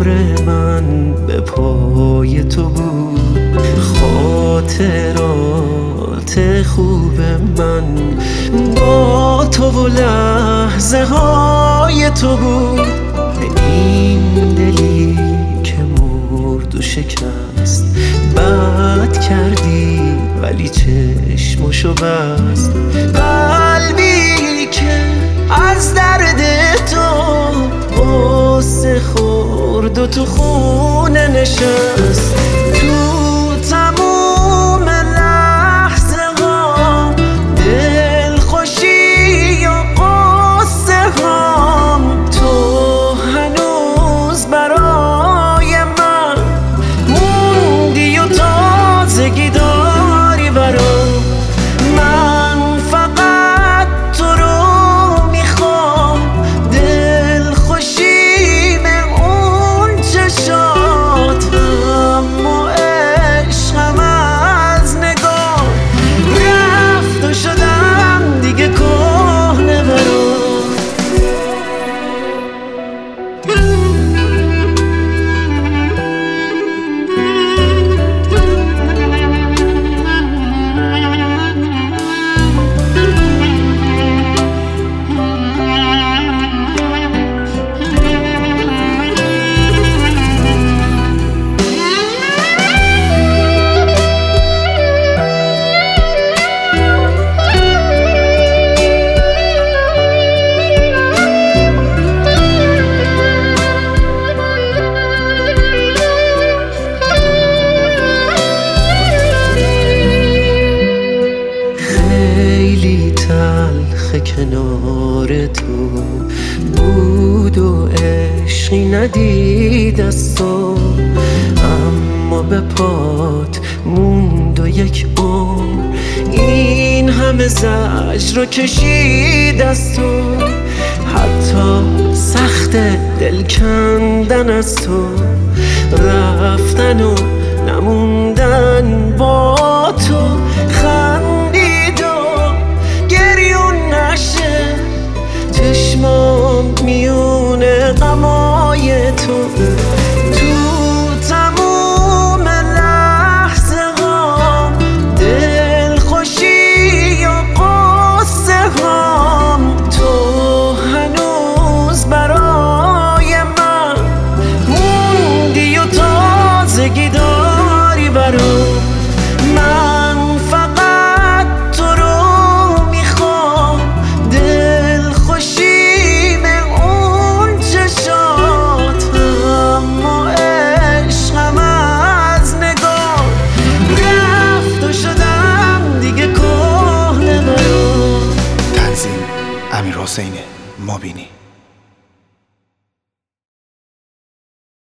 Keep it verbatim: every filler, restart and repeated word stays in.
من به پای تو بود، خاطرات خوب من با تو و لحظه های تو بود. این دلی که مرد و شکست، بد کردی ولی چشمشو بست. قلبی که از درد تو غصه خورد و تو خونه نشست. تو تموم لحظه ها دلخوشی و غصه هام، تو هنوز برای من موندی و تازگی داری برام. من فقط تو رو میخوام، دلخوشی به اون چشات، اما عشقم از نگاه رفت و شدم دیگه کهنه برام. تلخ کنار تو بود و عشقی ندید از تو، اما به پات موند و یک عمر این همه زجر رو کشید از تو. حتی سخت دل کندن از تو، رفتن و نموندن با تو، خندید و گریون نشه چشمام میونه غمای تو. تو تموم لحظه ها دلخوشی و غصه هام، تو هنوز برای من موندی و تازگی داری برام. من فقط تو رو میخوام، دلخوشی به اون چشات، اما عشقم از نگاه رفت و شدم دیگه کهنه برام. تنظیم امیرحسین مابینی.